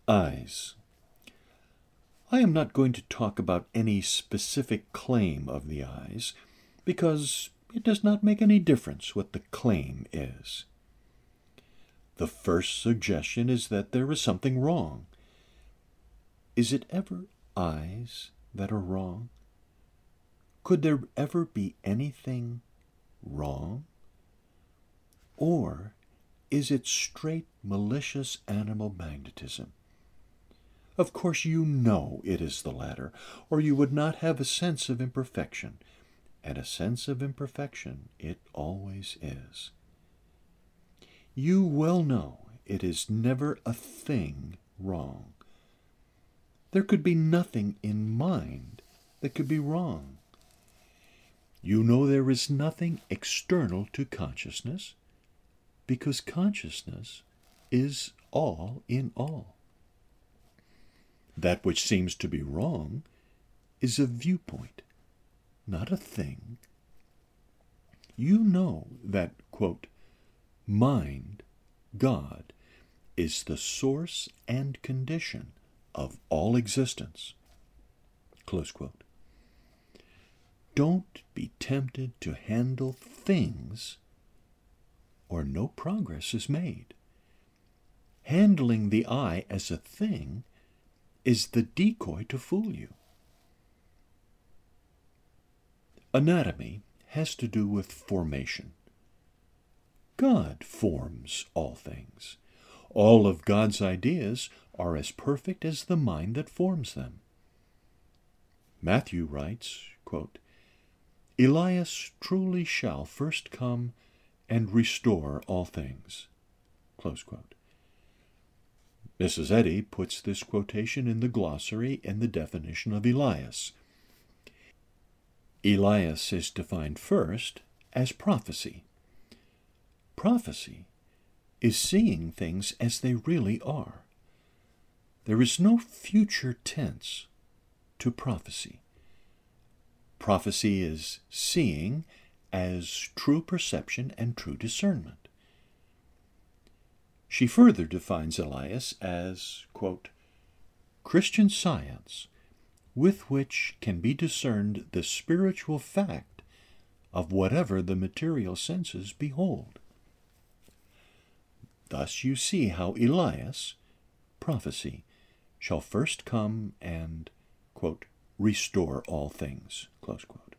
Eyes. I am not going to talk about any specific claim of the eyes, because it does not make any difference what the claim is. The first suggestion is that there is something wrong. Is it ever eyes that are wrong? Could there ever be anything wrong? Or is it straight malicious animal magnetism? Of course you know it is the latter, or you would not have a sense of imperfection, and a sense of imperfection it always is. You well know it is never a thing wrong. There could be nothing in mind that could be wrong. You know there is nothing external to consciousness, because consciousness is all in all. That which seems to be wrong is a viewpoint, not a thing. You know that, quote, mind, God, is the source and condition of all existence, close quote. Don't be tempted to handle things, or no progress is made. Handling the eye as a thing is the decoy to fool you. Anatomy has to do with formation. God forms all things. All of God's ideas are as perfect as the mind that forms them. Matthew writes, quote, Elias truly shall first come and restore all things, close quote. Mrs. Eddy puts this quotation in the glossary and the definition of Elias. Elias is defined first as prophecy. Prophecy is seeing things as they really are. There is no future tense to prophecy. Prophecy is seeing as true perception and true discernment. She further defines Elias as, quote, Christian science with which can be discerned the spiritual fact of whatever the material senses behold. Thus you see how Elias, prophecy, shall first come and, quote, restore all things, close quote.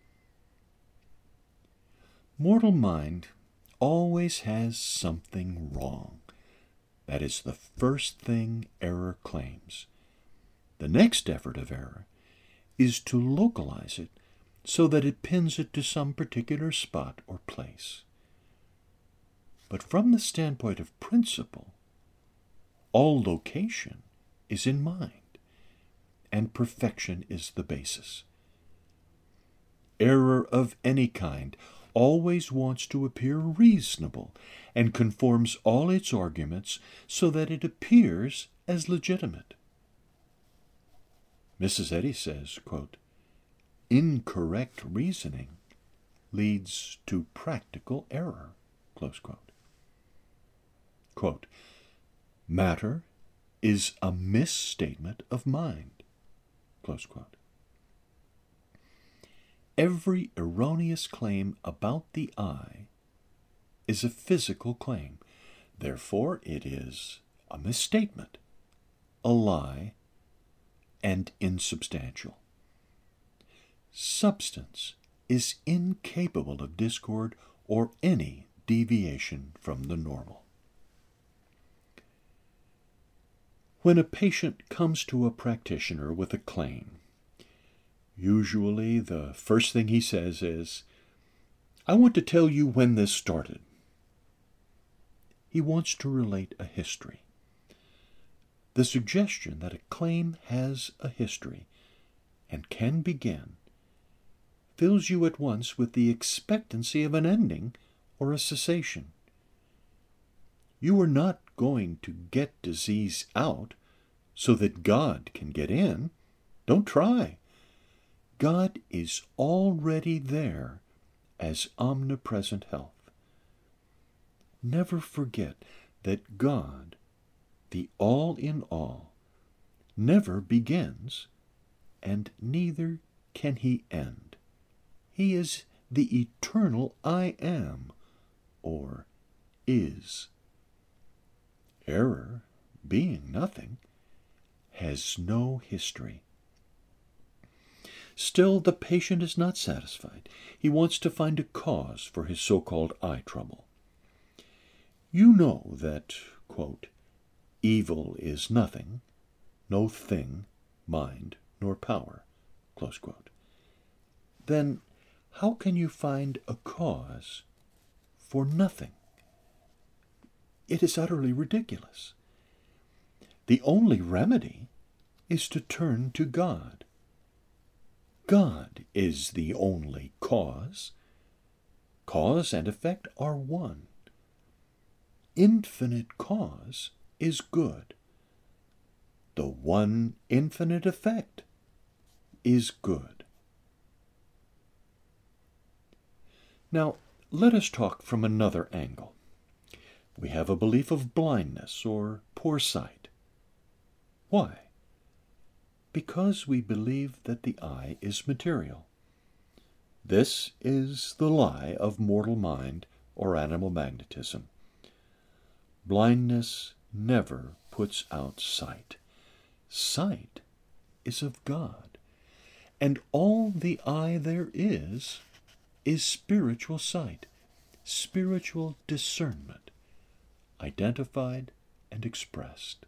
Mortal mind always has something wrong. That is the first thing error claims. The next effort of error is to localize it so that it pins it to some particular spot or place. But from the standpoint of principle, all location is in mind, and perfection is the basis. Error of any kind always wants to appear reasonable and conforms all its arguments so that it appears as legitimate. Mrs. Eddy says, quote, incorrect reasoning leads to practical error, close quote. Quote, matter is a misstatement of mind, close quote. Every erroneous claim about the eye is a physical claim. Therefore, it is a misstatement, a lie, and insubstantial. Substance is incapable of discord or any deviation from the normal. When a patient comes to a practitioner with a claim, usually the first thing he says is, I want to tell you when this started. He wants to relate a history. The suggestion that a claim has a history and can begin fills you at once with the expectancy of an ending or a cessation. You are not going to get disease out so that God can get in. Don't try. God is already there as omnipresent health. Never forget that God the all in all, never begins, and neither can he end. He is the eternal I am, or is. Error, being nothing, has no history. Still, the patient is not satisfied. He wants to find a cause for his so-called eye trouble. You know that, quote, evil is nothing, no thing, mind, nor power, close quote. Then how can you find a cause for nothing? It is utterly ridiculous. The only remedy is to turn to God. God is the only cause. Cause and effect are one. Infinite cause is good. The one infinite effect is good. Now, let us talk from another angle. We have a belief of blindness or poor sight. Why? Because we believe that the eye is material. This is the lie of mortal mind or animal magnetism. Blindness never puts out sight. Sight is of God, and all the eye there is spiritual sight, spiritual discernment, identified and expressed.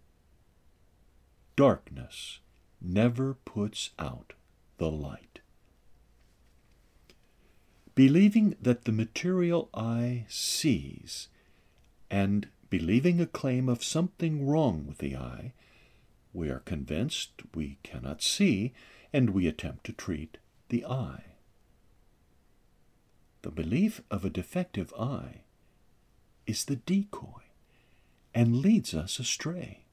Darkness never puts out the light. Believing that the material eye sees, and believing a claim of something wrong with the eye, we are convinced we cannot see, and we attempt to treat the eye. The belief of a defective eye is the decoy and leads us astray.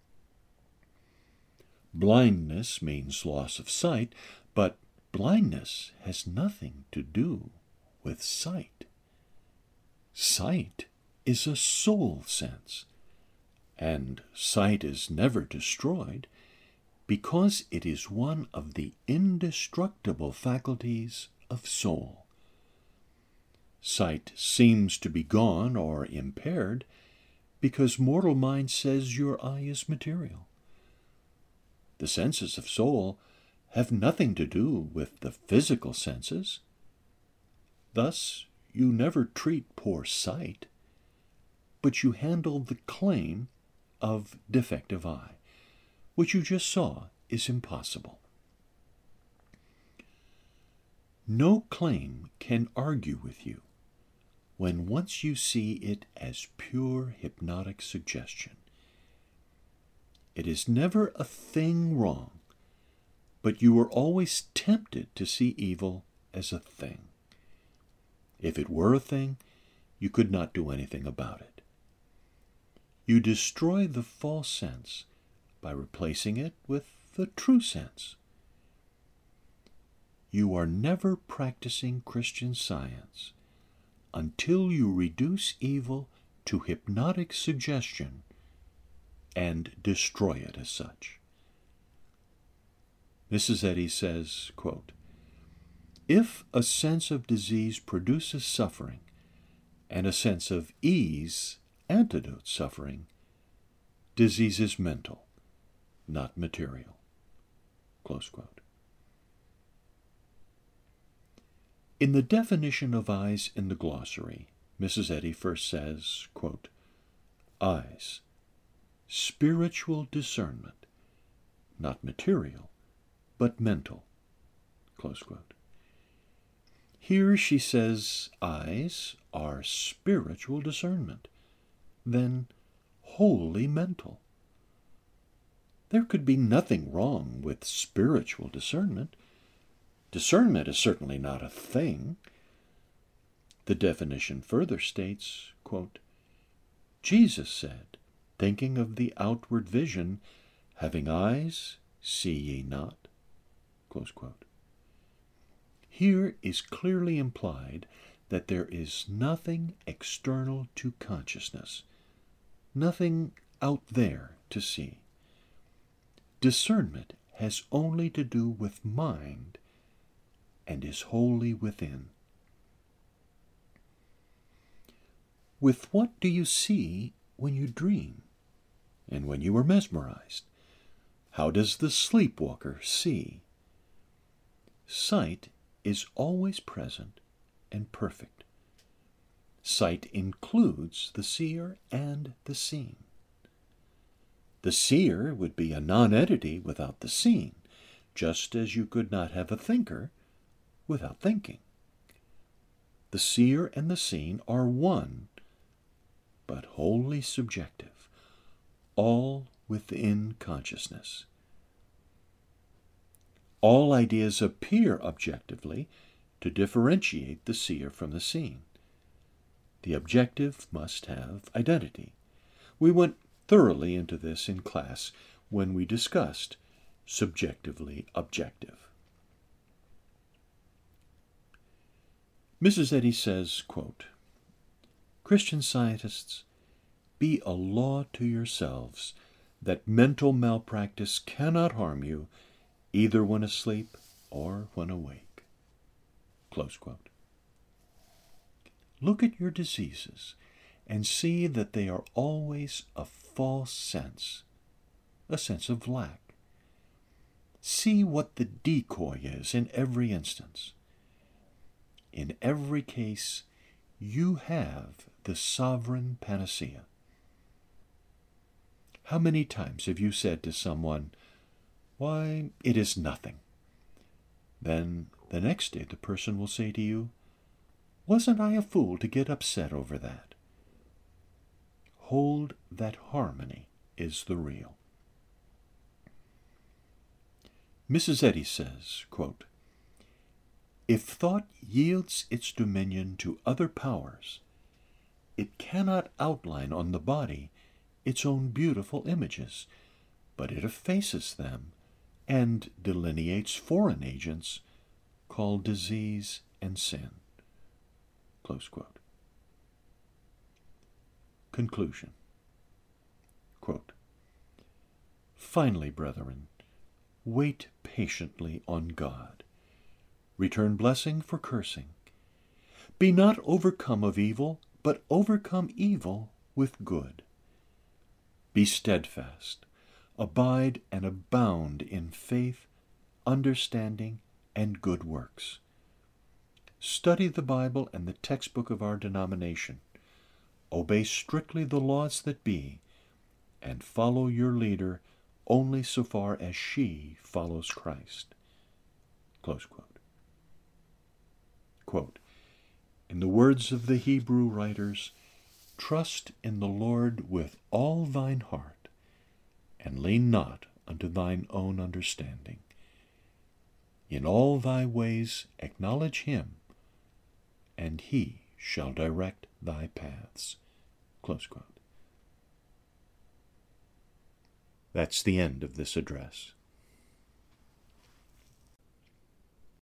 Blindness means loss of sight, but blindness has nothing to do with sight. Sight is a soul sense, and sight is never destroyed because it is one of the indestructible faculties of soul. Sight seems to be gone or impaired because mortal mind says your eye is material. The senses of soul have nothing to do with the physical senses. Thus, you never treat poor sight, but you handle the claim of defective eye, which you just saw is impossible. No claim can argue with you when once you see it as pure hypnotic suggestion. It is never a thing wrong, but you are always tempted to see evil as a thing. If it were a thing, you could not do anything about it. You destroy the false sense by replacing it with the true sense. You are never practicing Christian Science until you reduce evil to hypnotic suggestion and destroy it as such. Mrs. Eddy says, quote, if a sense of disease produces suffering and a sense of ease antidotes suffering, disease is mental, not material. Close quote. In the definition of eyes in the glossary, Mrs. Eddy first says, quote, eyes, spiritual discernment, not material, but mental, close quote. Here she says eyes are spiritual discernment, then wholly mental. There could be nothing wrong with spiritual discernment. Discernment is certainly not a thing. The definition further states, quote, Jesus said, thinking of the outward vision, having eyes, see ye not, close quote. Here is clearly implied that there is nothing external to consciousness, nothing out there to see. Discernment has only to do with mind and is wholly within. With what do you see when you dream and when you are mesmerized? How does the sleepwalker see? Sight is always present and perfect. Sight includes the seer and the seen. The seer would be a nonentity without the seen, just as you could not have a thinker without thinking. The seer and the seen are one, but wholly subjective, all within consciousness. All ideas appear objectively to differentiate the seer from the seen. The objective must have identity. We went thoroughly into this in class when we discussed subjectively objective. Mrs. Eddy says, quote, Christian Scientists, be a law to yourselves that mental malpractice cannot harm you either when asleep or when awake. Close quote. Look at your diseases and see that they are always a false sense, a sense of lack. See what the decoy is in every instance. In every case, you have the sovereign panacea. How many times have you said to someone, "Why, it is nothing." Then the next day the person will say to you, "Wasn't I a fool to get upset over that?" Hold that harmony is the real. Mrs. Eddy says, quote, if thought yields its dominion to other powers, it cannot outline on the body its own beautiful images, but it effaces them and delineates foreign agents called disease and sin. Close quote. Conclusion. Quote, finally, brethren, wait patiently on God. Return blessing for cursing. Be not overcome of evil, but overcome evil with good. Be steadfast, abide and abound in faith, understanding, and good works. Study the Bible and the textbook of our denomination. Obey strictly the laws that be, and follow your leader only so far as she follows Christ. Close quote. Quote, in the words of the Hebrew writers, trust in the Lord with all thine heart, and lean not unto thine own understanding. In all thy ways acknowledge him, and he shall direct thy paths. Close quote. That's the end of this address.